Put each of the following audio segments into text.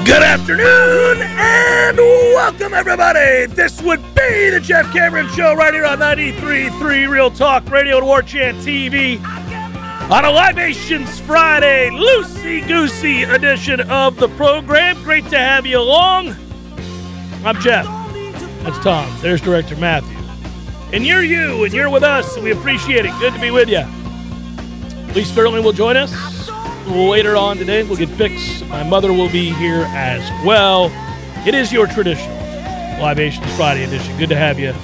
Good afternoon and welcome, everybody. This would be the Jeff Cameron Show right here on 93.3 Real Talk Radio and War Chant TV on a Libations Friday, loosey-goosey edition of the program. Great to have you along. I'm Jeff. That's Tom. There's Director Matthew. And you're you, and you're with us, and we appreciate it. Good to be with you. Lee Sterling will join us later on today. We'll get picks. My mother will be here as well. It is your traditional Libations Friday edition. Good to have you.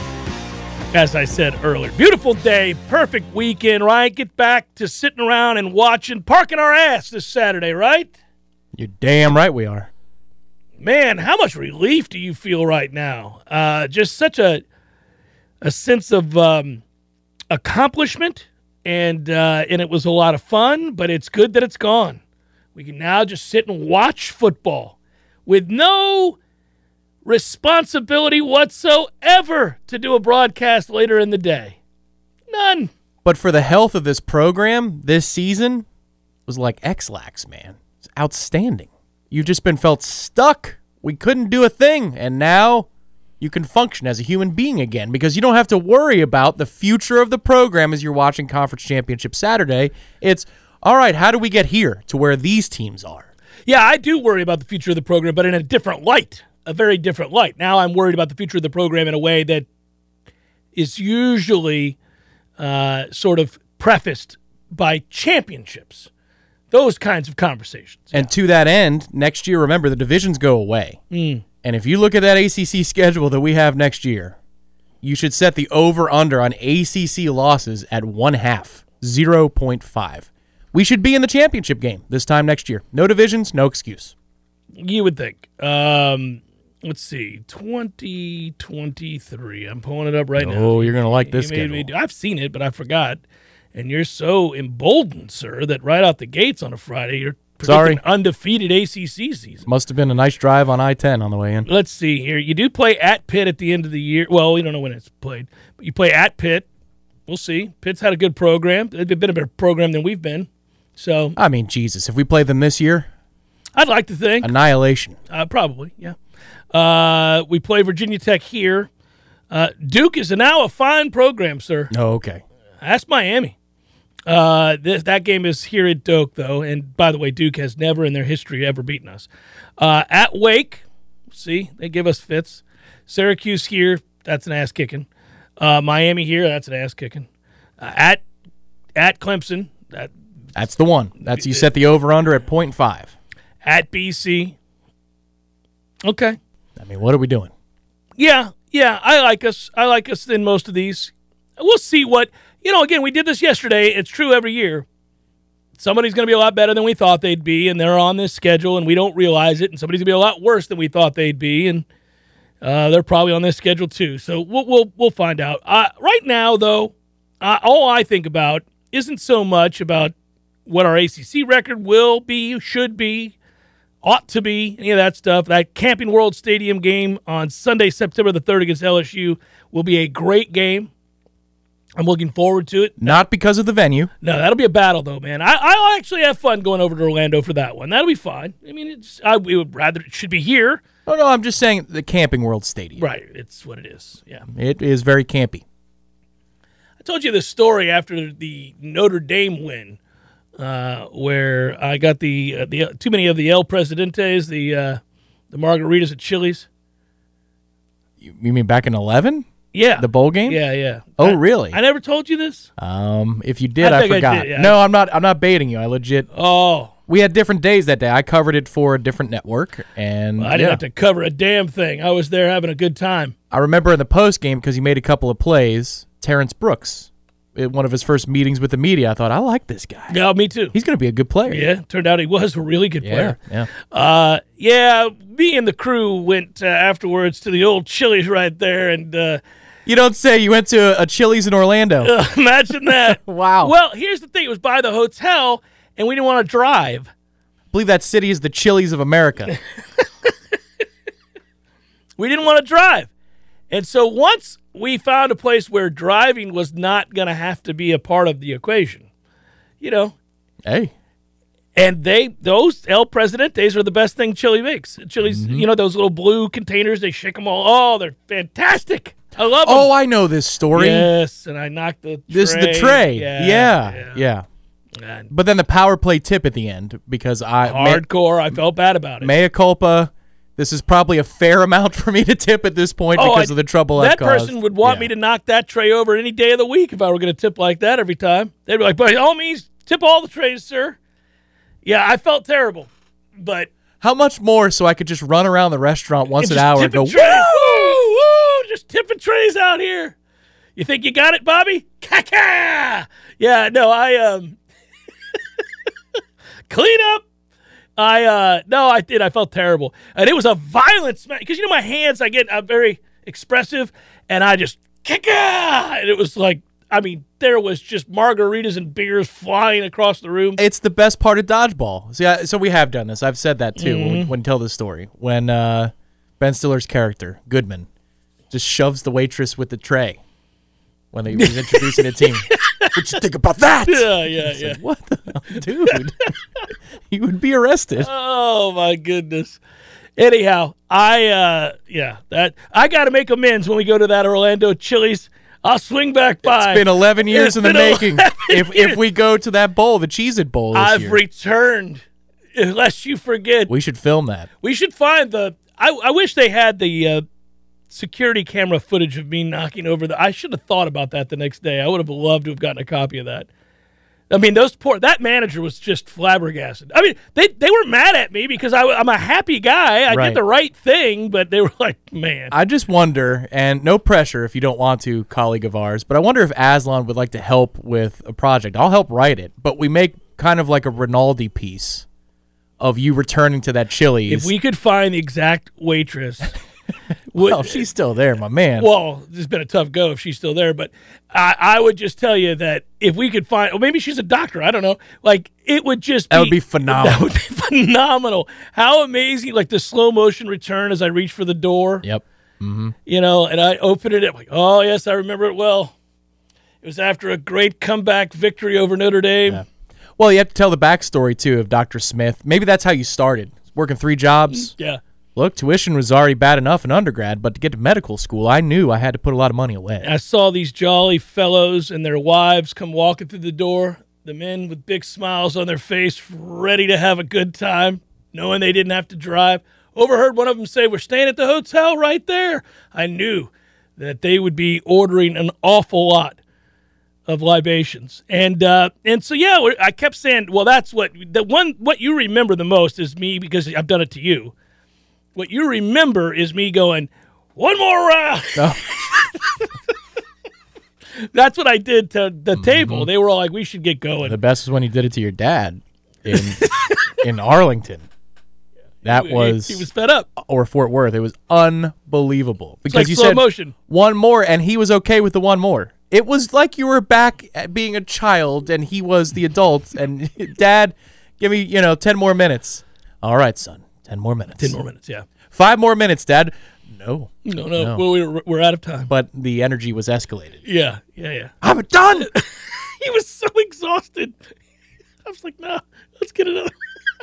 As I said earlier, beautiful day, perfect weekend, right? Get back to sitting around and watching, parking our ass this Saturday, right? You're damn right we are. Man, how much relief do you feel right now? Just such a sense of accomplishment. And it was a lot of fun, but it's good that it's gone. We can now just sit and watch football with no responsibility whatsoever to do a broadcast later in the day. None. But for the health of this program, this season was like X-Lax, man. It's outstanding. You've just been felt stuck. We couldn't do a thing, and now you can function as a human being again because you don't have to worry about the future of the program as you're watching Conference Championship Saturday. It's, all right, how do we get here to where these teams are? Yeah, I do worry about the future of the program, but in a different light, a very different light. Now I'm worried about the future of the program in a way that is usually sort of prefaced by championships, those kinds of conversations. And to that end, next year, remember, the divisions go away. And if you look at that ACC schedule that we have next year, you should set the over-under on ACC losses at 1/2, 0.5. We should be in the championship game this time next year. No divisions, no excuse. You would think. Let's see, 2023. I'm pulling it up right now. Oh, you're going to like this schedule. I've seen it, but I forgot. And you're so emboldened, sir, that right out the gates on a Friday, you're predicting undefeated ACC season. Must have been a nice drive on I-10 on the way in. Let's see here. You do play at Pitt at the end of the year. Well, we don't know when it's played. But you play at Pitt. We'll see. Pitt's had a good program. They've been a better program than we've been. So, I mean, Jesus, if we play them this year, I'd like to think. Annihilation. Probably, yeah. We play Virginia Tech here. Duke is now a fine program, sir. Oh, okay. That's Miami. That game is here at Doak, though. And, by the way, Duke has never in their history ever beaten us. At Wake, see, they give us fits. Syracuse here, that's an ass-kicking. Miami here, that's an ass-kicking. At Clemson. That's the one. That's you set the over-under at 0.5. At BC. Okay. I mean, what are we doing? Yeah, I like us. I like us in most of these. We'll see what, again, we did this yesterday. It's true every year. Somebody's going to be a lot better than we thought they'd be, and they're on this schedule, and we don't realize it, and somebody's going to be a lot worse than we thought they'd be, and they're probably on this schedule too. So we'll find out. Right now, though, all I think about isn't so much about what our ACC record will be, should be, ought to be, any of that stuff. That Camping World Stadium game on Sunday, September the 3rd against LSU will be a great game. I'm looking forward to it. Not because of the venue. No, that'll be a battle, though, man. I'll actually have fun going over to Orlando for that one. That'll be fine. I mean, we would rather it should be here. No, I'm just saying the Camping World Stadium. Right, it's what it is, yeah. It is very campy. I told you this story after the Notre Dame win, where I got the too many of the El Presidentes, the margaritas at Chili's. You mean back in 11? Yeah. The bowl game? Yeah. Oh, really? I never told you this? If you did, I forgot. I did, yeah. No, I'm not baiting you. I legit. Oh. We had different days that day. I covered it for a different network, and I didn't have to cover a damn thing. I was there having a good time. I remember in the post game because he made a couple of plays. Terrence Brooks, at one of his first meetings with the media, I thought, I like this guy. Yeah, me too. He's going to be a good player. Yeah, turned out he was a really good player. Yeah. Me and the crew went afterwards to the old Chili's right there, and you don't say. You went to a Chili's in Orlando. Imagine that. Wow. Well, here's the thing. It was by the hotel, and we didn't want to drive. I believe that city is the Chili's of America. We didn't want to drive. And so once we found a place where driving was not going to have to be a part of the equation, Hey. And those El Presidentes are the best thing Chili makes. Chili's, those little blue containers, they shake them all. Oh, they're fantastic. I love them. Oh, I know this story. Yes, and I knocked the tray. This is the tray. Yeah. Yeah. But then the power play tip at the end, because hardcore. I felt bad about it. Mea culpa. This is probably a fair amount for me to tip at this point because of the trouble I've caused. That person would want me to knock that tray over any day of the week if I were going to tip like that every time. They'd be like, by all means, tip all the trays, sir. Yeah, I felt terrible, but... How much more so I could just run around the restaurant once an hour and go, woo, just tipping trays out here. You think you got it, Bobby? Caca! Yeah, no, clean up. I did. I felt terrible. And it was a violent smack. Because, my hands, I'm very expressive, and I just, caca! And it was like, there was just margaritas and beers flying across the room. It's the best part of dodgeball. See, so we have done this. I've said that, too, when we tell this story. When Ben Stiller's character, Goodman, just shoves the waitress with the tray when he was introducing the team. What you think about that? Yeah. Like, what the hell? Dude, you would be arrested. Oh, my goodness. Anyhow, I got to make amends when we go to that Orlando Chili's. I'll swing back by. It's been 11 years in the making. If we go to that bowl, the Cheez-It Bowl this year. I've returned, unless you forget. We should film that. We should find I wish they had the security camera footage of me knocking over I should have thought about that the next day. I would have loved to have gotten a copy of that. That manager was just flabbergasted. They were mad at me because I'm a happy guy. I did the right thing, but they were like, man. I just wonder, and no pressure if you don't want to, colleague of ours, but I wonder if Aslan would like to help with a project. I'll help write it, but we make kind of like a Rinaldi piece of you returning to that Chili's. If we could find the exact waitress. Well, she's still there, my man. Well, it's been a tough go if she's still there, but I would just tell you that if we could find, or maybe she's a doctor, I don't know. It would just That would be phenomenal. That would be phenomenal. How amazing, the slow motion return as I reach for the door. Yep. Mm-hmm. And I open it, I'm like, oh, yes, I remember it well. It was after a great comeback victory over Notre Dame. Yeah. Well, you have to tell the backstory, too, of Dr. Smith. Maybe that's how you started, working 3 jobs. Yeah. Look, tuition was already bad enough in undergrad, but to get to medical school, I knew I had to put a lot of money away. I saw these jolly fellows and their wives come walking through the door, the men with big smiles on their face, ready to have a good time, knowing they didn't have to drive. Overheard one of them say, "We're staying at the hotel right there." I knew that they would be ordering an awful lot of libations. And so, yeah, I kept saying, well, that's what you remember the most is me, because I've done it to you. What you remember is me going, one more round. Oh. That's what I did to the table. They were all like, we should get going. The best is when you did it to your dad in Arlington. He was fed up. Or Fort Worth. It was unbelievable. Because you slow said motion. One more, and he was okay with the one more. It was like you were back at being a child, and he was the adult, and Dad, give me, 10 more minutes. All right, son. 10 more minutes. 10 more minutes, yeah. 5 more minutes, Dad. No. Well, we're out of time. But the energy was escalated. Yeah. I'm done. He was so exhausted. I was like, no, let's get another.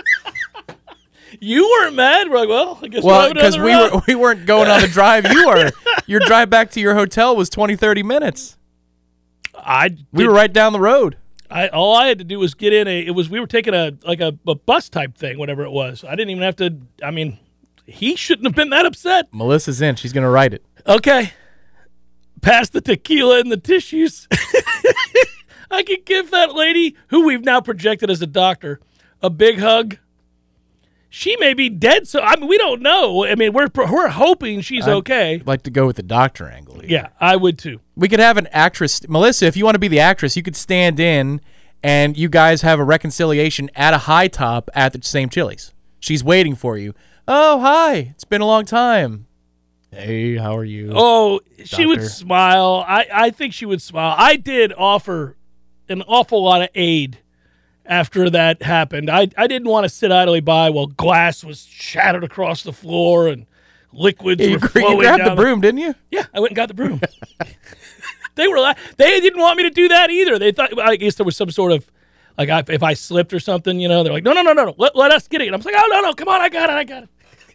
You weren't mad. We're like, well, I guess because we weren't going on the drive. You were. Your drive back to your hotel was 20, 30 minutes. We were right down the road. All I had to do was get in we were taking a bus type thing, whatever it was. I didn't even have to, he shouldn't have been that upset. Melissa's in. She's going to write it. Okay. Pass the tequila and the tissues. I could give that lady, who we've now projected as a doctor, a big hug. She may be dead, so we don't know. We're hoping she's okay. I'd like to go with the doctor angle here. Yeah, I would too. We could have an actress. Melissa, if you want to be the actress, you could stand in and you guys have a reconciliation at a high top at the same Chili's. She's waiting for you. Oh, hi. It's been a long time. Hey, how are you? Oh, doctor? She would smile. I think she would smile. I did offer an awful lot of aid after that happened. I didn't want to sit idly by while glass was shattered across the floor and liquids were flowing. You grabbed the broom, didn't you? Yeah, I went and got the broom. They didn't want me to do that either. They thought, I guess there was some sort of Like if I slipped or something, they're like, no, let us get it. And I'm like, oh, no, come on, I got it.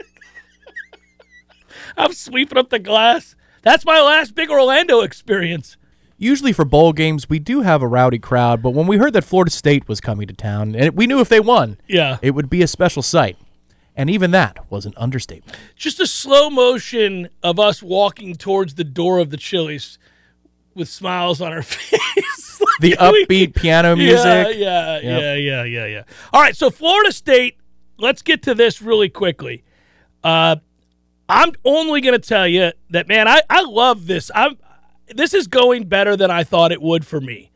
I'm sweeping up the glass. That's my last big Orlando experience. Usually for bowl games, we do have a rowdy crowd, but when we heard that Florida State was coming to town, and we knew if they won, it would be a special sight. And even that was an understatement. Just a slow motion of us walking towards the door of the Chili's with smiles on our face. The upbeat piano music. Yeah. All right, so Florida State, let's get to this really quickly. I'm only going to tell you that, man, I love this. This is going better than I thought it would for me.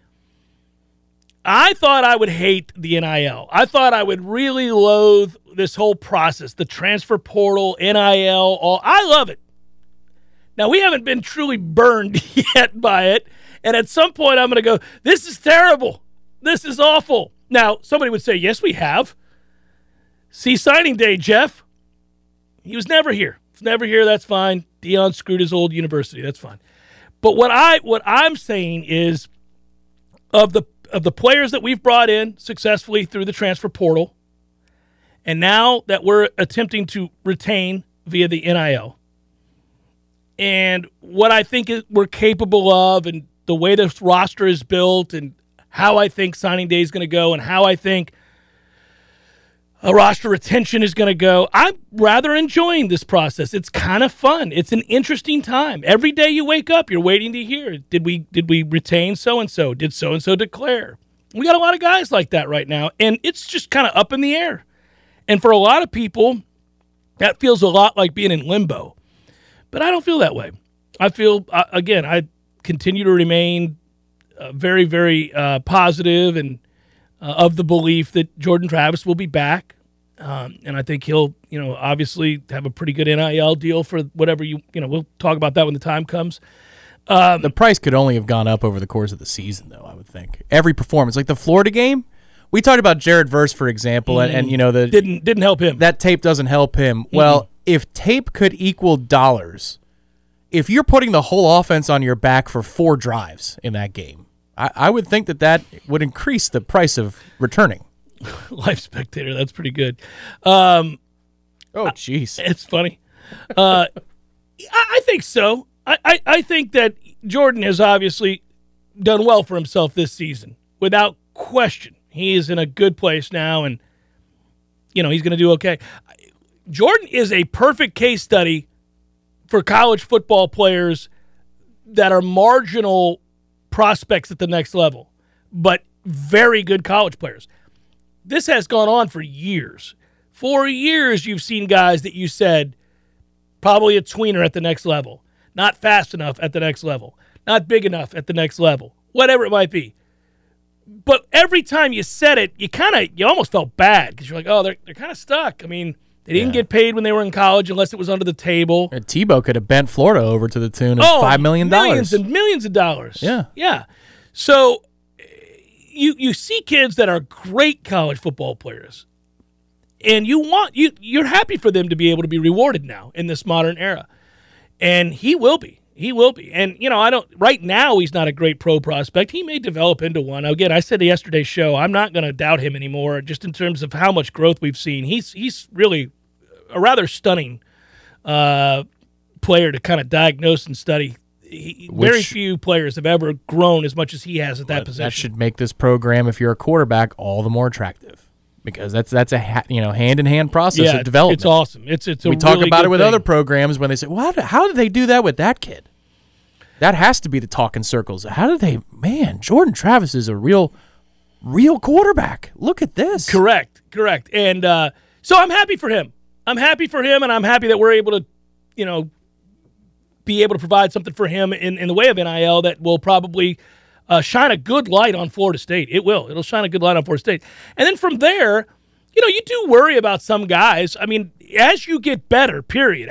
I thought I would hate the NIL. I thought I would really loathe this whole process, the transfer portal, NIL, I love it. Now, we haven't been truly burned yet by it, and at some point I'm going to go, this is terrible. This is awful. Now, somebody would say, yes, we have. See signing day, Jeff. He was never here. He's never here, that's fine. Deion screwed his old university, that's fine. But what I'm saying is of the players that we've brought in successfully through the transfer portal, and now that we're attempting to retain via the NIL, and what I think we're capable of, and the way this roster is built, and how I think signing day is going to go, and how I think a roster retention is going to go, I'm rather enjoying this process. It's kind of fun. It's an interesting time. Every day you wake up, you're waiting to hear, did we retain so-and-so? Did so-and-so declare? We got a lot of guys like that right now, and it's just kind of up in the air. And for a lot of people, that feels a lot like being in limbo. But I don't feel that way. I feel, again, I continue to remain very, very positive and of the belief that Jordan Travis will be back. And I think he'll, obviously have a pretty good NIL deal for whatever we'll talk about that when the time comes. The price could only have gone up over the course of the season, though, I would think. Every performance, like the Florida game, we talked about Jared Verse, for example, and the didn't help him. That tape doesn't help him. Well, if tape could equal dollars, if you're putting the whole offense on your back for 4 drives in that game, I would think that would increase the price of returning. Live Spectator, that's pretty good. Oh, jeez. It's funny. I think so. I think that Jordan has obviously done well for himself this season, without question. He is in a good place now, and, he's going to do okay. Jordan is a perfect case study for college football players that are marginal prospects at the next level, but very good college players. This has gone on for years. For years, you've seen guys that you said, probably a tweener at the next level, not fast enough at the next level, not big enough at the next level, whatever it might be. But every time you said it, you almost felt bad because you're like, oh, they're kind of stuck. I mean, they didn't get paid when they were in college unless it was under the table. And Tebow could have bent Florida over to the tune of $5 million. Millions and millions of dollars. Yeah. So you see kids that are great college football players, and you're happy for them to be able to be rewarded now in this modern era. And he will be. He will be. And, right now he's not a great pro prospect. He may develop into one. Again, I said yesterday's show, I'm not going to doubt him anymore just in terms of how much growth we've seen. He's really a rather stunning player to kind of diagnose and study. Very few players have ever grown as much as he has at that position. That should make this program, if you're a quarterback, all the more attractive. Because that's a hand-in-hand process of development. It's awesome. It's we talk about it with other programs when they say, "Well, how did they do that with that kid?" That has to be the talk in circles. How did they? Man, Jordan Travis is a real quarterback. Look at this. Correct. And so I'm happy for him. And I'm happy that we're able to, be able to provide something for him in the way of NIL that will probably shine a good light on Florida State. It will. It'll shine a good light on Florida State. And then from there, you do worry about some guys. I mean, as you get better,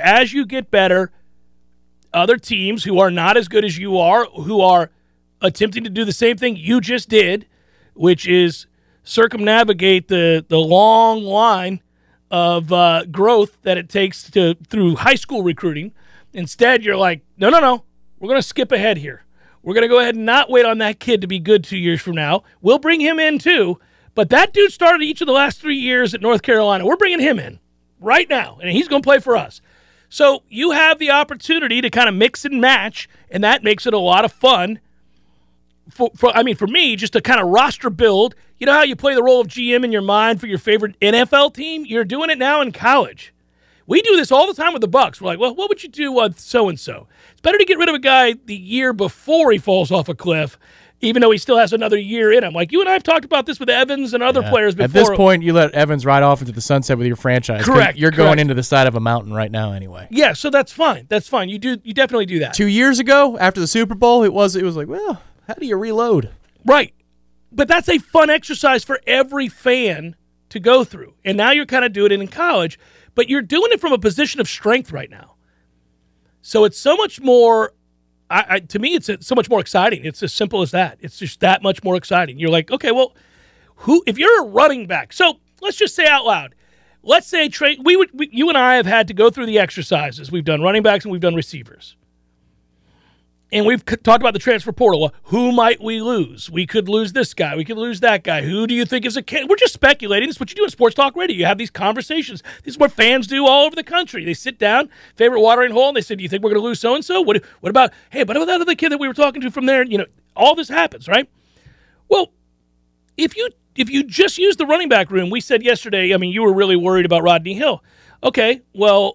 other teams who are not as good as you are, who are attempting to do the same thing you just did, which is circumnavigate the long line of growth that it takes through high school recruiting. Instead, you're like, no, we're going to skip ahead here. We're going to go ahead and not wait on that kid to be good 2 years from now. We'll bring him in too, But that dude started each of the last 3 years at North Carolina. We're bringing him in right now, and he's going to play for us. So you have the opportunity to kind of mix and match, and that makes it a lot of fun. For me, just to kind of roster build. You know how you play the role of GM in your mind for your favorite NFL team? You're doing it now in college. We do this all the time with the Bucs. We're like, well, what would you do with so-and-so? It's better to get rid of a guy the year before he falls off a cliff, even though he still has another year in him. Like you and I have talked about this with Evans and other players before. At this point, you let Evans ride off into the sunset with your franchise. Correct. You're going into the side of a mountain right now anyway. Yeah, so that's fine. That's fine. You definitely do that. 2 years ago, after the Super Bowl, it was like, well, how do you reload? Right. But that's a fun exercise for every fan to go through. And now you're kind of doing it in college, but you're doing it from a position of strength right now. So it's so much more, to me, it's so much more exciting. It's as simple as that. It's just that much more exciting. You're like, okay, well, if you're a running back, so let's just say out loud, let's say Trey, you and I have had to go through the exercises. We've done running backs and we've done receivers. And we've talked about the transfer portal. Well, who might we lose? We could lose this guy. We could lose that guy. Who do you think is a candidate? We're just speculating. This is what you do in Sports Talk Radio. You have these conversations. This is what fans do all over the country. They sit down, favorite watering hole, and they say, do you think we're going to lose so-and-so? What about that other kid that we were talking to from there? You know, all this happens, right? Well, if you just use the running back room, we said yesterday, I mean, you were really worried about Rodney Hill. Okay, well,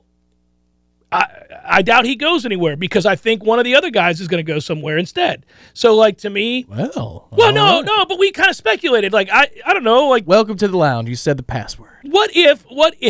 I doubt he goes anywhere because I think one of the other guys is going to go somewhere instead. So, like, to me... No, but we kind of speculated. Like, I don't know. Like, welcome to the lounge. You said the password. What if...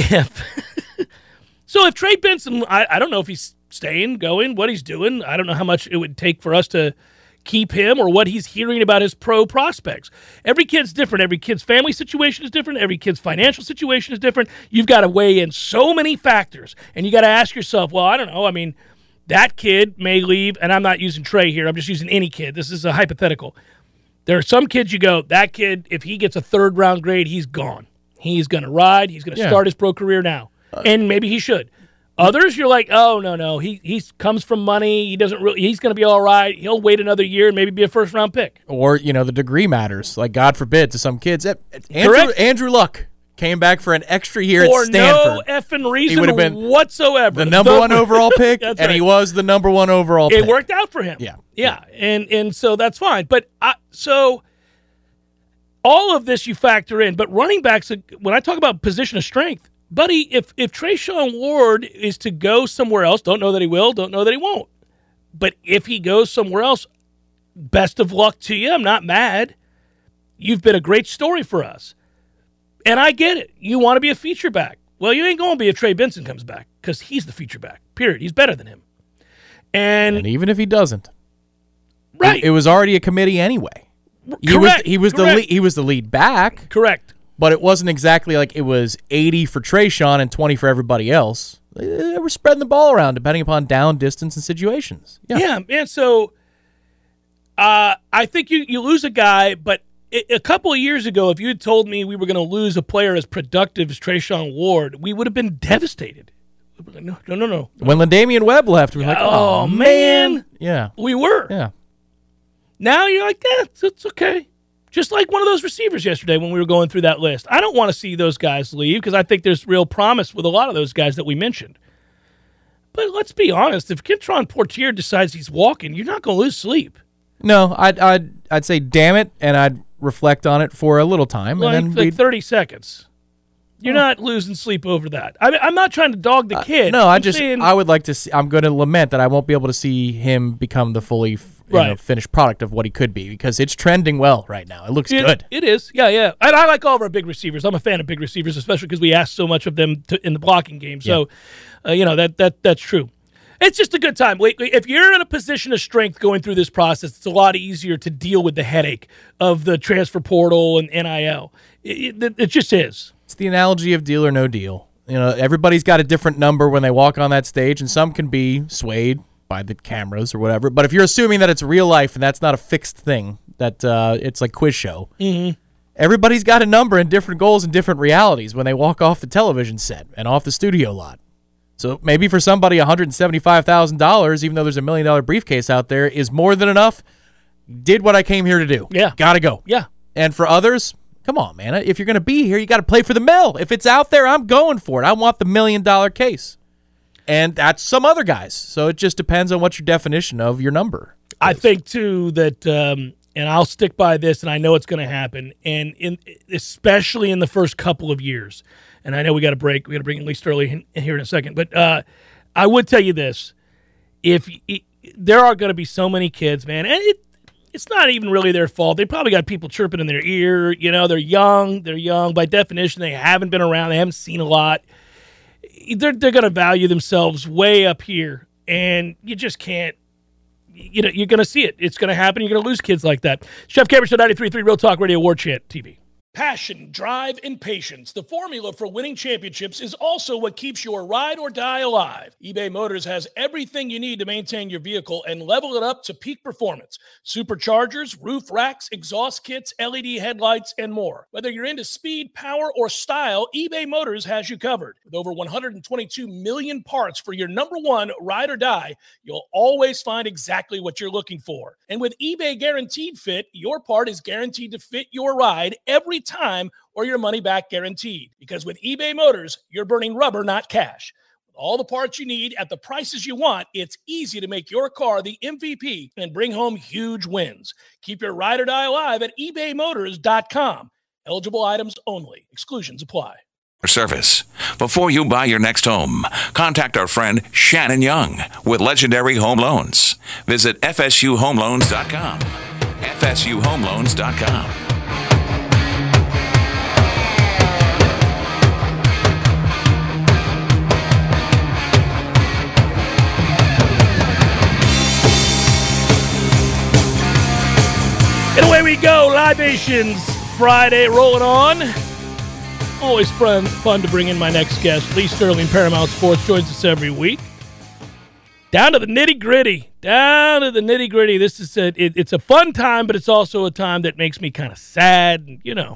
So, if Trey Benson... I don't know if he's staying, going, what he's doing. I don't know how much it would take for us to keep him or what he's hearing about his pro prospects. Every kid's different. Every kid's family situation is different. Every kid's financial situation is different. You've got to weigh in so many factors, and you got to ask yourself, well, I don't know. I mean, that kid may leave, and I'm not using Trey here. I'm just using any kid. This is a hypothetical. There are some kids you go, that kid, if he gets a third-round grade, he's gone. He's going to ride. He's going to start his pro career now, and maybe he should. Others, you're like, oh, no. He comes from money. He's going to be all right. He'll wait another year and maybe be a first-round pick. Or, the degree matters. Like, God forbid, to some kids. Andrew Luck came back for an extra year at Stanford. For no effing reason he would have been whatsoever. The number one overall pick, and right. He was the number one overall pick. It worked out for him. Yeah. And so that's fine. But so all of this you factor in. But running backs, when I talk about position of strength, buddy, if Treshaun Ward is to go somewhere else, don't know that he will, don't know that he won't. But if he goes somewhere else, best of luck to you. I'm not mad. You've been a great story for us. And I get it. You want to be a feature back. Well, you ain't going to be if Trey Benson comes back because he's the feature back, period. He's better than him. And even if he doesn't. Right. It was already a committee anyway. Correct. He was the lead back. Correct. But it wasn't exactly like it was 80 for Treshaun and 20 for everybody else. They were spreading the ball around depending upon down, distance, and situations. Yeah, man. So I think you lose a guy, but a couple of years ago, if you had told me we were going to lose a player as productive as Treshaun Ward, we would have been devastated. No. When LaDamian Webb left, we were like, oh, man. Yeah. We were. Yeah. Now you're like, it's okay. Just like one of those receivers yesterday when we were going through that list. I don't want to see those guys leave because I think there's real promise with a lot of those guys that we mentioned. But let's be honest, if Kentrell Portier decides he's walking, you're not going to lose sleep. No, I'd say damn it, and I'd reflect on it for a little time. And then 30 seconds. You're not losing sleep over that. I'm not trying to dog the kid. No, I would like to see. I'm going to lament that I won't be able to see him become the fully finished product of what he could be because it's trending well right now. It looks good. It is. Yeah. I like all of our big receivers. I'm a fan of big receivers, especially because we ask so much of them in the blocking game. So, that's true. It's just a good time. If you're in a position of strength going through this process, it's a lot easier to deal with the headache of the transfer portal and NIL. It just is. It's the analogy of deal or no deal. Everybody's got a different number when they walk on that stage, and some can be swayed by the cameras or whatever. But if you're assuming that it's real life and that's not a fixed thing, that it's like quiz show, everybody's got a number and different goals and different realities when they walk off the television set and off the studio lot. So maybe for somebody $175,000, even though there's $1 million briefcase out there, is more than enough. Did what I came here to do. Yeah. Gotta go. Yeah. And for others, Come on, man. If you're going to be here, you got to play for the mill. If it's out there, I'm going for it. I want the $1 million case. And that's some other guys. So it just depends on what your definition of your number is. I think, too, that, and I'll stick by this, and I know it's going to happen, and especially in the first couple of years. And I know we got to break. We got to bring in Lee Sterling in here in a second. But I would tell you this. There are going to be so many kids, man, and it's not even really their fault. They probably got people chirping in their ear. They're young. They're young. By definition, they haven't been around. They haven't seen a lot. They're going to value themselves way up here, and you just can't. You're going to see it. It's going to happen. You're going to lose kids like that. Jeff Cameron Show, 93.3 Real Talk Radio, War Chant TV. Passion, drive, and patience. The formula for winning championships is also what keeps your ride or die alive. eBay Motors has everything you need to maintain your vehicle and level it up to peak performance. Superchargers, roof racks, exhaust kits, LED headlights, and more. Whether you're into speed, power, or style, eBay Motors has you covered. With over 122 million parts for your number one ride or die, you'll always find exactly what you're looking for. And with eBay Guaranteed Fit, your part is guaranteed to fit your ride every time, or your money back guaranteed. Because with eBay Motors, you're burning rubber, not cash. With all the parts you need at the prices you want, it's easy to make your car the MVP and bring home huge wins. Keep your ride or die alive at ebaymotors.com. Eligible items only. Exclusions apply. Service. Before you buy your next home, contact our friend Shannon Young with Legendary Home Loans. Visit fsuhomeloans.com. fsuhomeloans.com. And away we go, Libations Friday rolling on. Always fun to bring in my next guest. Lee Sterling, Paramount Sports, joins us every week. Down to the nitty-gritty. This is it's a fun time, but it's also a time that makes me kind of sad. And,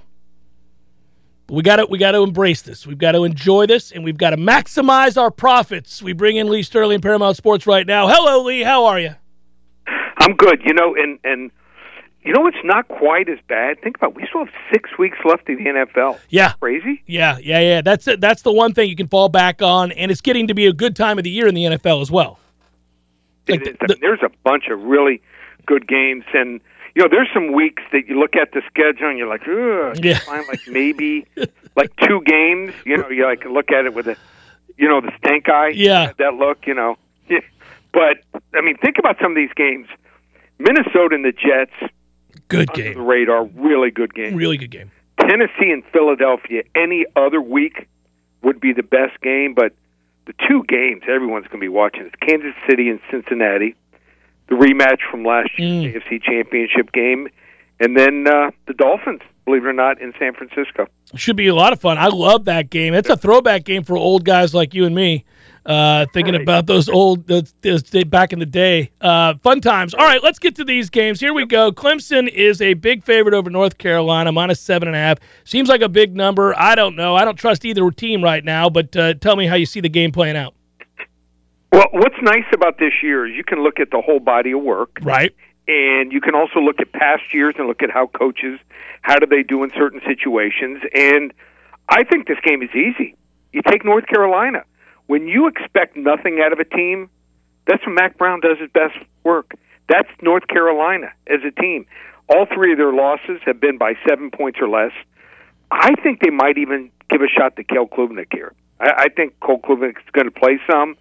we got to embrace this. We've got to enjoy this, and we've got to maximize our profits. We bring in Lee Sterling, Paramount Sports, right now. Hello, Lee. How are you? I'm good. And it's not quite as bad. Think about it. We still have 6 weeks left in the NFL. Yeah. Crazy? Yeah. That's it. That's the one thing you can fall back on, and it's getting to be a good time of the year in the NFL as well. There's a bunch of really good games, and there's some weeks that you look at the schedule and you're like, ugh. You find maybe 2 games. You look at it with the stank eye. Yeah. That look. But think about some of these games. Minnesota and the Jets. Good under game. The radar, really good game. Really good game. Tennessee and Philadelphia, any other week would be the best game, but the 2 games everyone's going to be watching is Kansas City and Cincinnati, the rematch from last year's AFC Championship game, and then the Dolphins, believe it or not, in San Francisco. Should be a lot of fun. I love that game. It's a throwback game for old guys like you and me. Thinking about those back in the day. Fun times. All right, let's get to these games. Here we go. Clemson is a big favorite over North Carolina, -7.5. Seems like a big number. I don't know. I don't trust either team right now, but tell me how you see the game playing out. Well, what's nice about this year is you can look at the whole body of work. Right. And you can also look at past years and look at how coaches, how do they do in certain situations. And I think this game is easy. You take North Carolina. When you expect nothing out of a team, that's when Mac Brown does his best work. That's North Carolina as a team. All 3 of their losses have been by 7 points or less. I think they might even give a shot to Cole Klubnik here. I think Cole Klubnik is going to play some.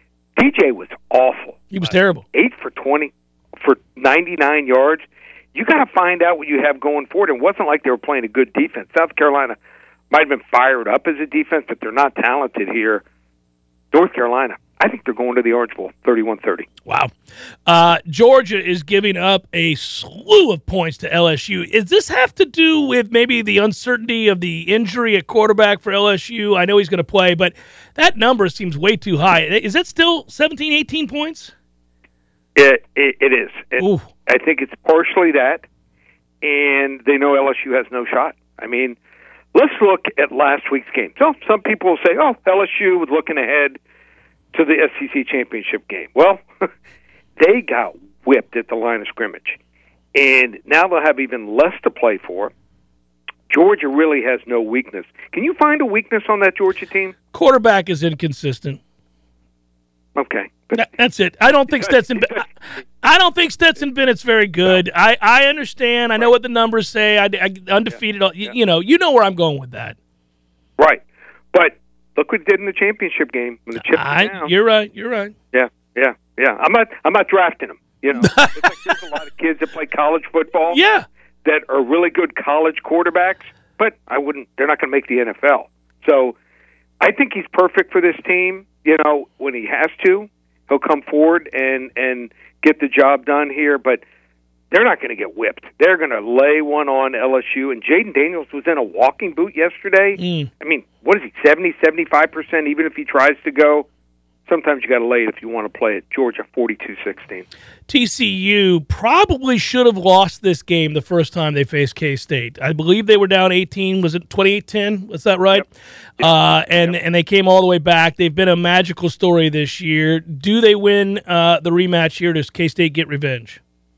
DJ was awful. He was terrible. 8 for 20 for 99 yards. You got to find out what you have going forward. It wasn't like they were playing a good defense. South Carolina might have been fired up as a defense, but they're not talented here. North Carolina, I think they're going to the Orange Bowl, 31-30. Wow. Georgia is giving up a slew of points to LSU. Does this have to do with maybe the uncertainty of the injury at quarterback for LSU? I know he's going to play, but that number seems way too high. Is that still 17, 18 points? It is. I think it's partially that, and they know LSU has no shot. Let's look at last week's game. So some people will say, LSU was looking ahead to the SEC championship game. Well, they got whipped at the line of scrimmage. And now they'll have even less to play for. Georgia really has no weakness. Can you find a weakness on that Georgia team? Quarterback is inconsistent. Okay. That's it. I don't think Stetson Bennett's very good. I understand. I know what the numbers say. I undefeated. You know where I'm going with that. Right. But look what he did in the championship game when the chips were down. You're right. Yeah. I'm not drafting him. It's like there's a lot of kids that play college football. Yeah. That are really good college quarterbacks, but they're not going to make the NFL. So I think he's perfect for this team. When he has to, he'll come forward and get the job done here, but they're not going to get whipped. They're going to lay one on LSU, and Jaden Daniels was in a walking boot yesterday. I mean, what is he, 70, 75%, even if he tries to go? Sometimes you got to lay it if you want to play it. Georgia, 42-16. TCU probably should have lost this game the first time they faced K-State. I believe they were down 18. Was it 28-10? Was that right? Yep. And they came all the way back. They've been a magical story this year. Do they win the rematch here? Does K-State get revenge?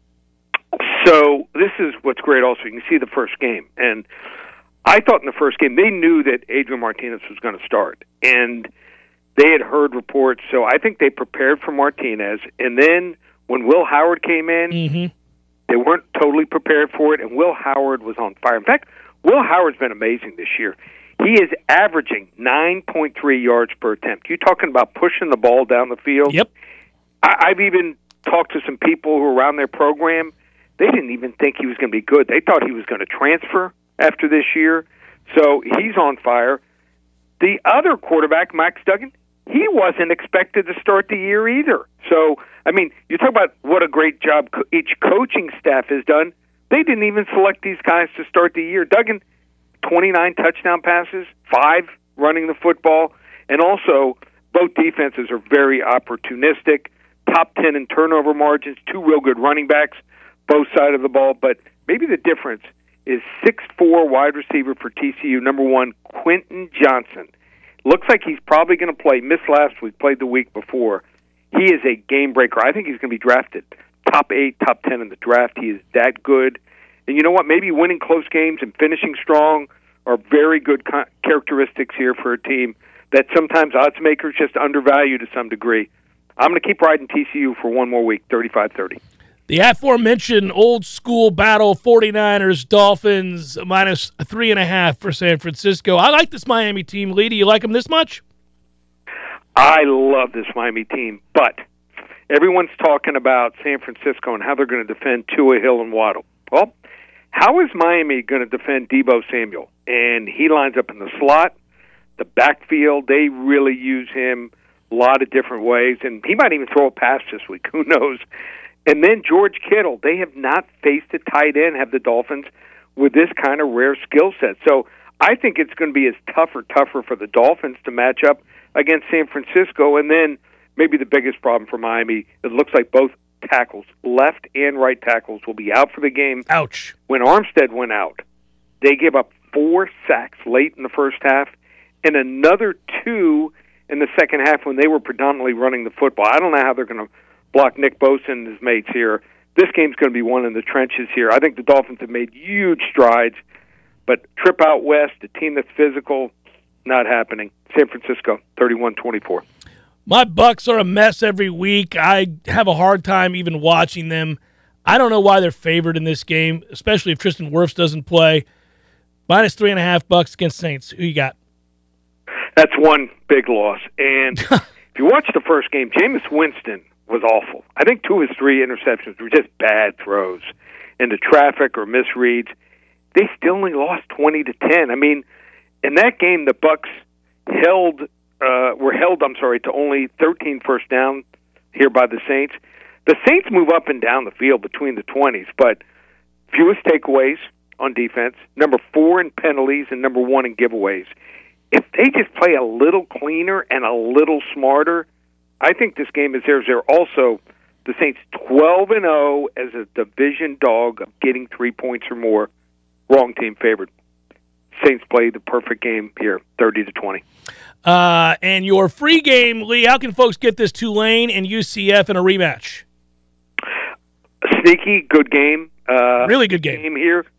So this is what's great also. You can see the first game. And I thought in the first game they knew that Adrian Martinez was going to start. And they had heard reports, so I think they prepared for Martinez. And then when Will Howard came in, they weren't totally prepared for it, and Will Howard was on fire. In fact, Will Howard's been amazing this year. He is averaging 9.3 yards per attempt. You're talking about pushing the ball down the field. Yep. I've even talked to some people who were around their program. They didn't even think he was going to be good. They thought he was going to transfer after this year. So he's on fire. The other quarterback, Max Duggan, he wasn't expected to start the year either. So, I mean, you talk about what a great job each coaching staff has done. They didn't even select these guys to start the year. Duggan, 29 touchdown passes, 5 running the football, and also both defenses are very opportunistic, top 10 in turnover margins, 2 real good running backs, both sides of the ball. But maybe the difference is 6'4" wide receiver for TCU, number 1, Quentin Johnson. Looks like he's probably going to play. Missed last week, played the week before. He is a game breaker. I think he's going to be drafted top 8, top 10 in the draft. He is that good. And you know what? Maybe winning close games and finishing strong are very good characteristics here for a team that sometimes odds makers just undervalue to some degree. I'm going to keep riding TCU for one more week, 35-30. The aforementioned old-school battle, 49ers, Dolphins, minus 3.5 for San Francisco. I like this Miami team. Lee, do you like them this much? I love this Miami team, but everyone's talking about San Francisco and how they're going to defend Tua, Hill, and Waddle. Well, how is Miami going to defend Deebo Samuel? And he lines up in the slot, the backfield. They really use him a lot of different ways, and he might even throw a pass this week. Who knows? And then George Kittle. They have not faced a tight end, have the Dolphins, with this kind of rare skill set. So I think it's going to be as tougher for the Dolphins to match up against San Francisco. And then maybe the biggest problem for Miami, it looks like both tackles, left and right tackles, will be out for the game. Ouch. When Armstead went out, they gave up 4 sacks late in the first half and another 2 in the second half when they were predominantly running the football. I don't know how they're going to block Nick Bosa and his mates here. This game's going to be one in the trenches here. I think the Dolphins have made huge strides, but trip out west, a team that's physical, not happening. San Francisco, 31-24. My Bucks are a mess every week. I have a hard time even watching them. I don't know why they're favored in this game, especially if Tristan Wirfs doesn't play. Minus 3.5 Bucks against Saints. Who you got? That's one big loss. And if you watch the first game, Jameis Winston was awful. I think 2 of his 3 interceptions were just bad throws into traffic or misreads. They still only lost 20-10. I mean, in that game, the Bucks were held to only 13 first down here by the Saints. The Saints move up and down the field between the 20s, but fewest takeaways on defense, number 4 in penalties, and number 1 in giveaways. If they just play a little cleaner and a little smarter, I think this game is theirs. They're also the Saints 12-0 as a division dog of getting 3 points or more. Wrong team favored. Saints play the perfect game here, 30-20. And your free game, Lee, how can folks get this Tulane and UCF in a rematch? Sneaky, good game. Really good game here.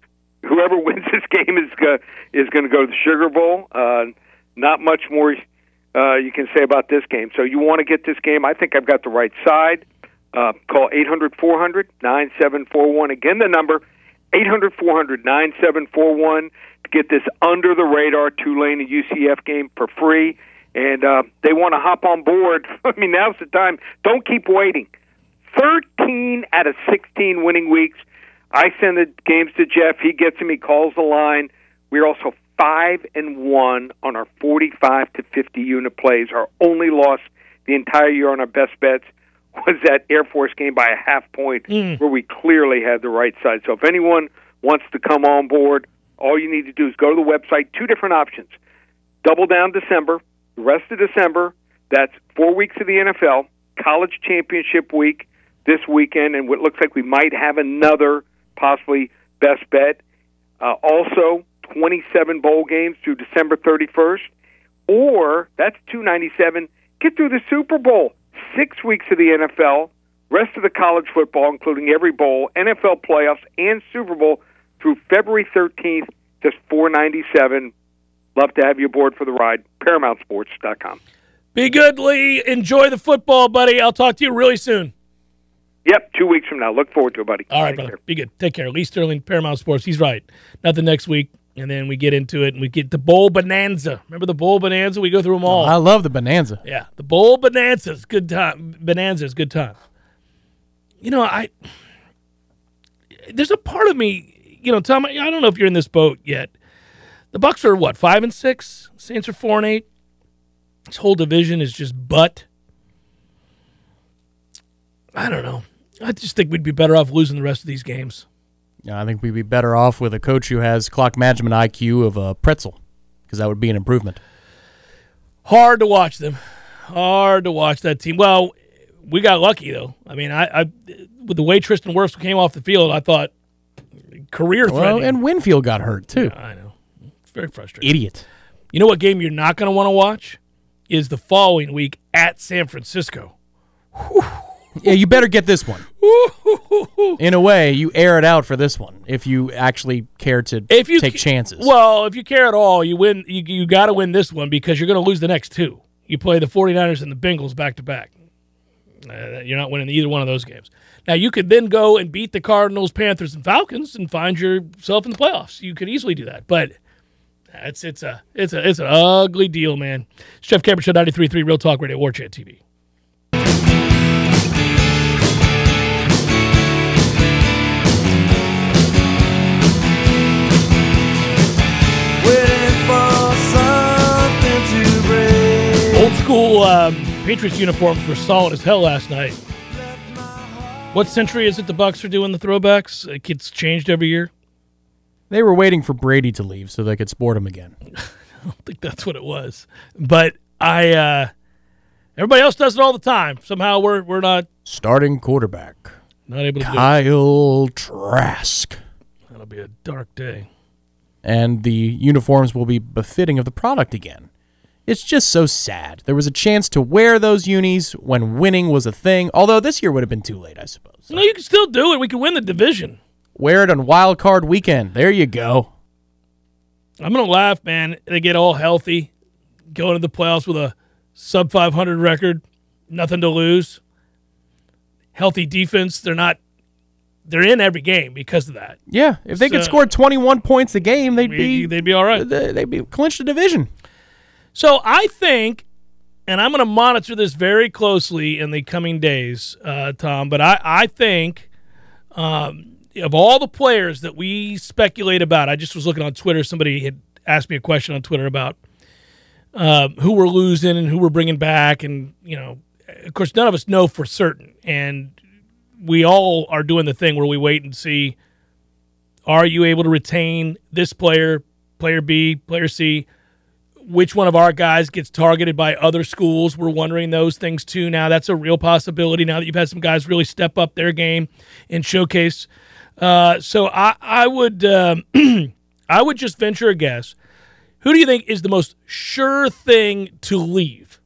whoever wins this game is going to go to the Sugar Bowl. Not much more you can say about this game. So you want to get this game. I think I've got the right side. Call 800-400-9741. Again, the number, 800-400-9741, to get this under-the-radar Tulane and UCF game for free. And they want to hop on board. I mean, now's the time. Don't keep waiting. 13 out of 16 winning weeks. I send the games to Jeff. He gets them. He calls the line. We're also 5-1 on our 45 to 50 unit plays. Our only loss the entire year on our best bets was that Air Force game by a half point where we clearly had the right side. So if anyone wants to come on board, all you need to do is go to the website. Two different options. Double down December, the rest of December, that's 4 weeks of the NFL, college championship week this weekend, and what looks like we might have another possibly best bet. Also, 27 bowl games through December 31st, or that's $297. Get through the Super Bowl. 6 weeks of the NFL, rest of the college football, including every bowl, NFL playoffs, and Super Bowl through February 13th, just $497. Love to have you aboard for the ride. ParamountSports.com. Be good, Lee. Enjoy the football, buddy. I'll talk to you really soon. Yep, 2 weeks from now. Look forward to it, buddy. All right, brother. Care. Be good. Take care. Lee Sterling, Paramount Sports. He's right. Nothing next week. And then we get into it, and we get the Bowl Bonanza. Remember the Bowl Bonanza? We go through them all. I love the Bonanza. Yeah, the Bowl Bonanza is good time. Bonanza is good time. You know, there's a part of me, you know, Tom, I don't know if you're in this boat yet. The Bucs are what, 5-6? Saints are 4-8. This whole division is just butt. I don't know. I just think we'd be better off losing the rest of these games. Yeah, I think we'd be better off with a coach who has clock management IQ of a pretzel, because that would be an improvement. Hard to watch them. Hard to watch that team. Well, we got lucky, though. I mean, I with the way Tristan Wirfs came off the field, I thought career-threatening. Well, and Winfield got hurt, too. Yeah, I know. It's very frustrating. Idiot. You know what game you're not going to want to watch? Is the following week at San Francisco. Yeah, you better get this one. In a way, you air it out for this one if you actually care to take chances. Well, if you care at all, you win. You got to win this one because you're going to lose the next two. You play the 49ers and the Bengals back-to-back. You're not winning either one of those games. Now, you could then go and beat the Cardinals, Panthers, and Falcons and find yourself in the playoffs. You could easily do that, but it's an ugly deal, man. It's Jeff Cameron Show, 93.3 Real Talk Radio, War Chant TV. Old school Patriots uniforms were solid as hell last night. What century is it the Bucs are doing the throwbacks? It gets changed every year. They were waiting for Brady to leave so they could sport him again. I don't think that's what it was. But everybody else does it all the time. Somehow we're not Starting quarterback, able to do it. Kyle Trask. That'll be a dark day. And the uniforms will be befitting of the product again. It's just so sad. There was a chance to wear those unis when winning was a thing, although this year would have been too late, I suppose. No, you can still do it. We can win the division. Wear it on Wild Card Weekend. There you go. I'm going to laugh, man. They get all healthy, go into the playoffs with a sub-500 record, nothing to lose. Healthy defense. They're in every game because of that. Yeah, if they could score 21 points a game, they'd be all right. They'd be clinch the division. So I think, and I'm going to monitor this very closely in the coming days, Tom, but I think of all the players that we speculate about, I just was looking on Twitter. Somebody had asked me a question on Twitter about who we're losing and who we're bringing back. And, you know, of course, none of us know for certain. And we all are doing the thing where we wait and see, are you able to retain this player, player B, player C? Which one of our guys gets targeted by other schools? We're wondering those things too now. That's a real possibility now that you've had some guys really step up their game and showcase. So I would I would just venture a guess. Who do you think is the most sure thing to leave?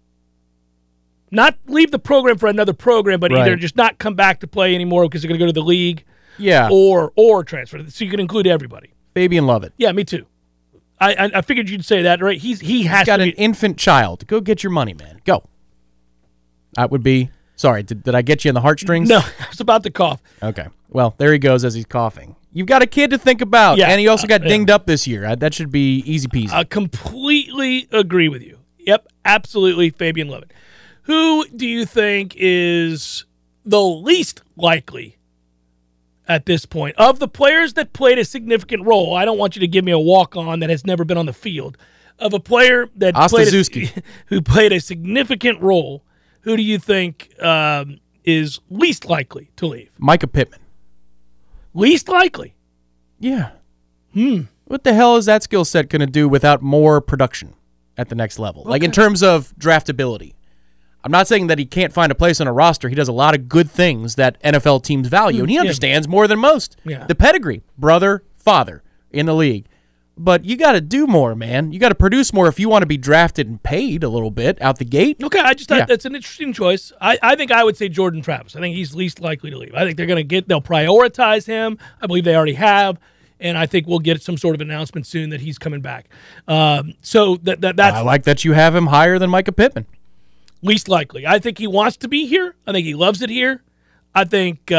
Not leave the program for another program, but either just not come back to play anymore because they're going to go to the league, yeah, or transfer. So you can include everybody. Fabian Lovett. Yeah, me too. I figured you'd say that, right? He has got to an be, infant child. Go get your money, man. Go. That would be. Sorry, did I get you in the heartstrings? No, I was about to cough. Okay. Well, there he goes as he's coughing. You've got a kid to think about, Yeah, and he also got dinged up this year. That should be easy peasy. I completely agree with you. Yep, absolutely, Fabian Lovett. Who do you think is the least likely at this point? Of the players that played a significant role, I don't want you to give me a walk-on that has never been on the field. Of a player that who played a significant role, who do you think is least likely to leave? Micah Pittman. Least likely? Yeah. What the hell is that skill set going to do without more production at the next level? Like in terms of draftability. I'm not saying that he can't find a place on a roster. He does a lot of good things that NFL teams value, and he understands more than most. Yeah. The pedigree, brother, father in the league. But you got to do more, man. You got to produce more if you want to be drafted and paid a little bit out the gate. Okay, I just thought that's an interesting choice. I think I would say Jordan Travis. I think he's least likely to leave. I think they'll prioritize him. I believe they already have, and I think we'll get some sort of announcement soon that he's coming back. So that's I like that you have him higher than Micah Pittman. Least likely. I think he wants to be here. I think he loves it here. I think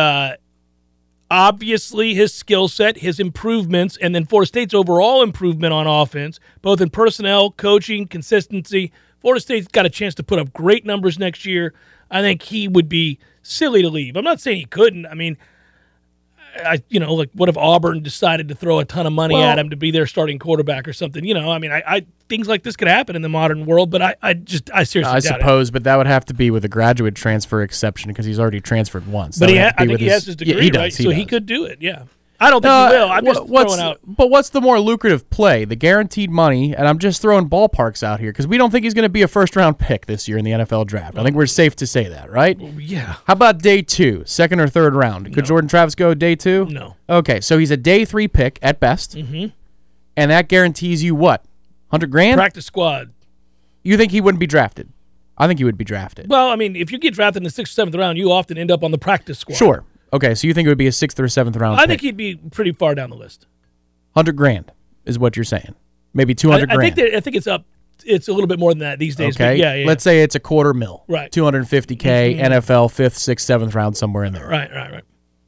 obviously his skill set, his improvements, and then Florida State's overall improvement on offense, both in personnel, coaching, consistency. Florida State's got a chance to put up great numbers next year. I think he would be silly to leave. I'm not saying he couldn't. I mean, what if Auburn decided to throw a ton of money at him to be their starting quarterback or something? I things like this could happen in the modern world, but I seriously doubt suppose, but that would have to be with a graduate transfer exception because he's already transferred once. But I think he has his degree, he does, right? he so does. he could do it, yeah. I don't think he will. I'm just throwing out. But what's the more lucrative play? The guaranteed money, and I'm just throwing ballparks out here because we don't think he's going to be a first-round pick this year in the NFL draft. I think we're safe to say that, right? Yeah. How about day 2, second or third round? Could Jordan Travis go day 2? No. Okay, so he's a day 3 pick at best, and that guarantees you what? $100,000? Practice squad. You think he wouldn't be drafted? I think he would be drafted. Well, I mean, if you get drafted in the 6th or 7th round, you often end up on the practice squad. Sure. Okay, so you think it would be a 6th or 7th round pick? I think he'd be pretty far down the list. $100,000 is what you're saying. Maybe $200,000. I think it's up. It's a little bit more than that these days. Okay. Yeah. Let's say it's $250,000. Right. $250K, NFL 5th, 6th, 7th round, somewhere in there. Right.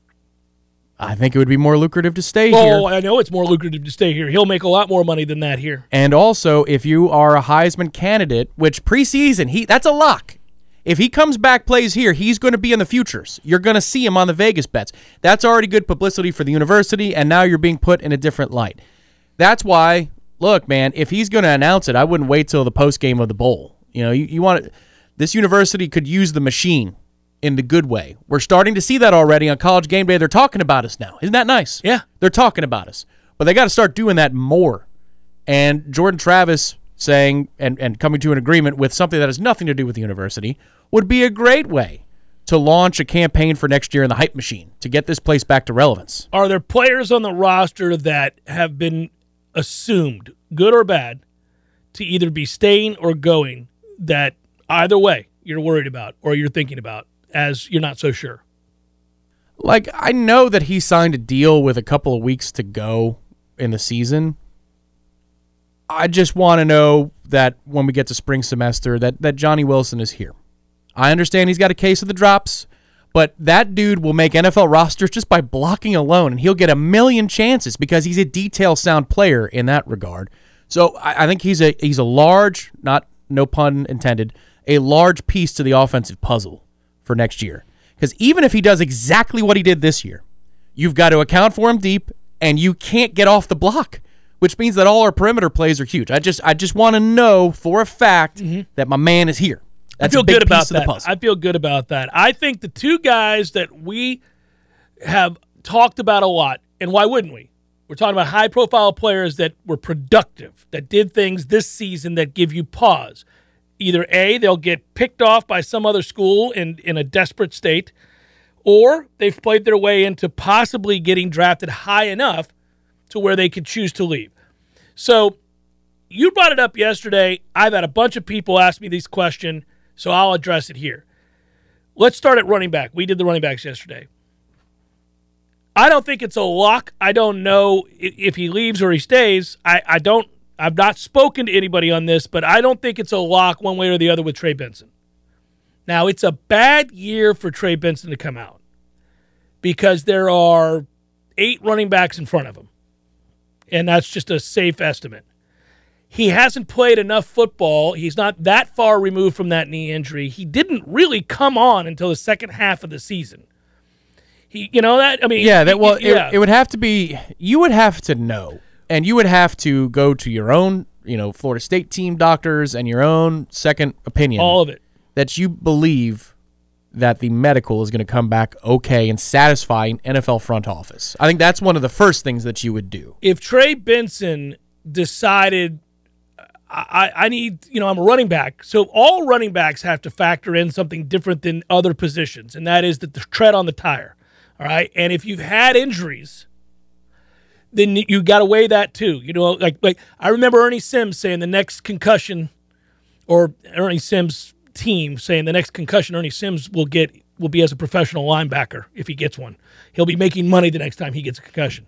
I think it would be more lucrative to stay Oh, here. I know it's more lucrative to stay here. He'll make a lot more money than that here. And also, if you are a Heisman candidate, which preseason, that's a lock. If he comes back, plays here, he's going to be in the futures. You're going to see him on the Vegas bets. That's already good publicity for the university, and now you're being put in a different light. That's why, look, man, if he's going to announce it, I wouldn't wait till the postgame of the bowl. You want this university could use the machine in the good way. We're starting to see that already on College Game Day. They're talking about us now. Isn't that nice? Yeah. They're talking about us. But they got to start doing that more. And Jordan Travis saying and coming to an agreement with something that has nothing to do with the university would be a great way to launch a campaign for next year in the hype machine to get this place back to relevance. Are there players on the roster that have been assumed, good or bad, to either be staying or going that either way you're worried about or you're thinking about as you're not so sure? Like, I know that he signed a deal with a couple of weeks to go in the season. I just want to know that when we get to spring semester that Johnny Wilson is here. I understand he's got a case of the drops, but that dude will make NFL rosters just by blocking alone, and he'll get a million chances because he's a detail sound player in that regard. So I think he's a large, no pun intended, a large piece to the offensive puzzle for next year. Because even if he does exactly what he did this year, you've got to account for him deep, and you can't get off the block, which means that all our perimeter plays are huge. I just want to know for a fact that my man is here. That's I feel a big good about piece of the that. puzzle. I feel good about that. I think the two guys that we have talked about a lot, and why wouldn't we? We're talking about high-profile players that were productive, that did things this season that give you pause. Either A, they'll get picked off by some other school in a desperate state, or they've played their way into possibly getting drafted high enough to where they could choose to leave. So you brought it up yesterday. I've had a bunch of people ask me this question, so I'll address it here. Let's start at running back. We did the running backs yesterday. I don't think it's a lock. I don't know if he leaves or he stays. I've not spoken to anybody on this, but I don't think it's a lock one way or the other with Trey Benson. Now, it's a bad year for Trey Benson to come out because there are 8 running backs in front of him, and that's just a safe estimate. He hasn't played enough football. He's not that far removed from that knee injury. He didn't really come on until the second half of the season. It would have to be, you would have to know, and you would have to go to your own, Florida State team doctors and your own second opinion. All of it. That you believe that the medical is going to come back okay and satisfy an NFL front office. I think that's one of the first things that you would do. If Trey Benson decided, I need, I'm a running back, so all running backs have to factor in something different than other positions, and that is the tread on the tire. All right, and if you've had injuries, then you got to weigh that too. Like I remember Ernie Sims saying the next concussion, or Ernie Sims' team saying the next concussion Ernie Sims will be as a professional linebacker if he gets one. He'll be making money the next time he gets a concussion.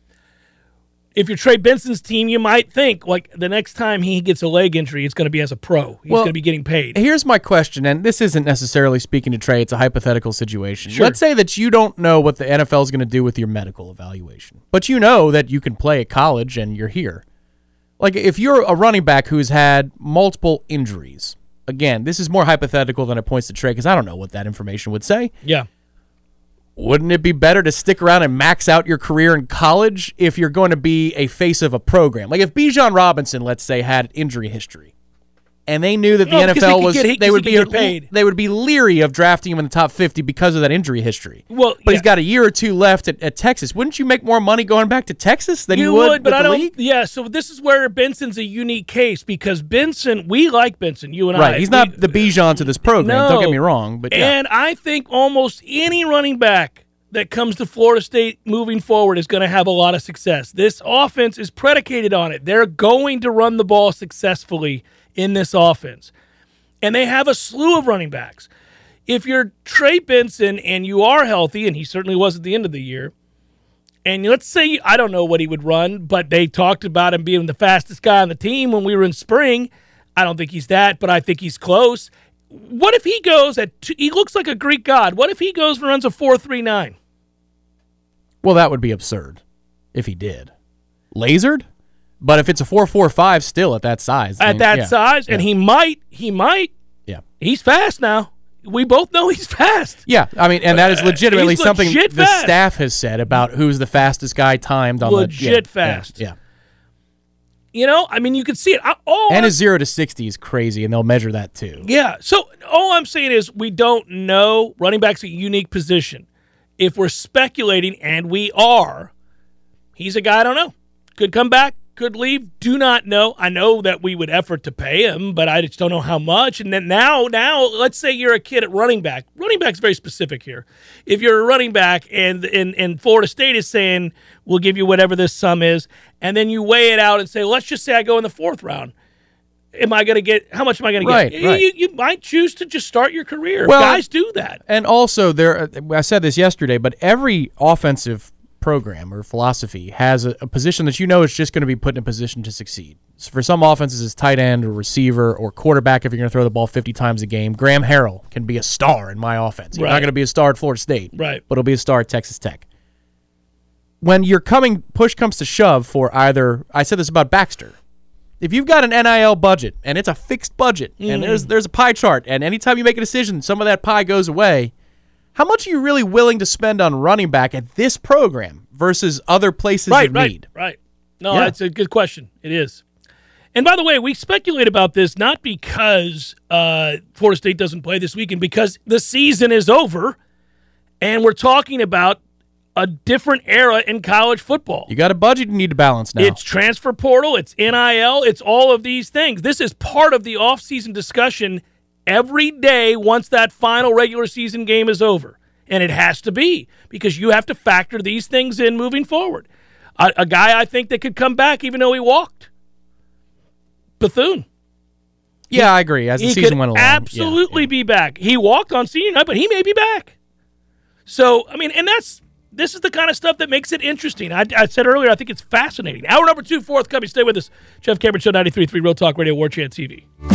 If you're Trey Benson's team, you might think, like, the next time he gets a leg injury, it's going to be as a pro. He's going to be getting paid. Here's my question, and this isn't necessarily speaking to Trey. It's a hypothetical situation. Sure. Let's say that you don't know what the NFL is going to do with your medical evaluation, but you know that you can play at college and you're here. Like, if you're a running back who's had multiple injuries, again, this is more hypothetical than it points to Trey because I don't know what that information would say. Yeah. Wouldn't it be better to stick around and max out your career in college if you're going to be a face of a program? Like if Bijan Robinson, let's say, had injury history, and they knew that the NFL was they would be leery of drafting him in the top 50 because of that injury history. Well, but he's got a year or two left at Texas. Wouldn't you make more money going back to Texas than you would but with I the don't. league? Yeah, so this is where Benson's a unique case because Benson, we like Benson, you and right. I. He's not the Bijan to this program. No. Don't get me wrong, but yeah. And I think almost any running back that comes to Florida State moving forward is going to have a lot of success. This offense is predicated on it. They're going to run the ball successfully in this offense. And they have a slew of running backs. If you're Trey Benson and you are healthy, and he certainly was at the end of the year, and let's say, I don't know what he would run, but they talked about him being the fastest guy on the team when we were in spring. I don't think he's that, but I think he's close. What if he goes he looks like a Greek god. What if he goes and runs a 4.39? Well, that would be absurd if he did. Lasered? But if it's a 4.45 still at that size. Size, and he might. Yeah. He's fast now. We both know he's fast. Yeah, I mean, and that is legitimately something legit the fast. staff has said about who's the fastest guy timed on legit fast. Yeah. I mean, you can see it. And his 0 to 60 is crazy, and they'll measure that too. Yeah, so all I'm saying is we don't know. Running back's a unique position. If we're speculating, and we are, he's a guy I don't know. Could come back, could leave, do not know. I know that we would effort to pay him, but I just don't know how much. And then now, let's say you're a kid at running back. Running back's very specific here. If you're a running back and Florida State is saying, we'll give you whatever this sum is, and then you weigh it out and say, let's just say I go in the 4th round. How much am I going to get? Right. You might choose to just start your career. Well, guys do that. And also, I said this yesterday, but every offensive program or philosophy has a position that is just going to be put in a position to succeed. So for some offenses, it's tight end or receiver or quarterback if you're going to throw the ball 50 times a game. Graham Harrell can be a star in my offense. He's not going to be a star at Florida State, right? But he'll be a star at Texas Tech. When push comes to shove for either, I said this about Baxter, if you've got an NIL budget and it's a fixed budget and there's a pie chart and anytime you make a decision, some of that pie goes away, how much are you really willing to spend on running back at this program versus other places of need? Right. No, that's a good question. It is. And by the way, we speculate about this not because Florida State doesn't play this weekend, because the season is over and we're talking about a different era in college football. You got a budget you need to balance now. It's transfer portal, it's NIL, it's all of these things. This is part of the offseason discussion every day once that final regular season game is over. And it has to be, because you have to factor these things in moving forward. A guy I think that could come back even though he walked. Bethune. Yeah, I agree. As the season went along. He could absolutely be back. He walked on senior night, but he may be back. So, I mean, and that's this is the kind of stuff that makes it interesting. I said earlier, I think it's fascinating. Hour number 2 forthcoming. Stay with us. Jeff Cameron Show, 93.3 Real Talk Radio, War Chant TV.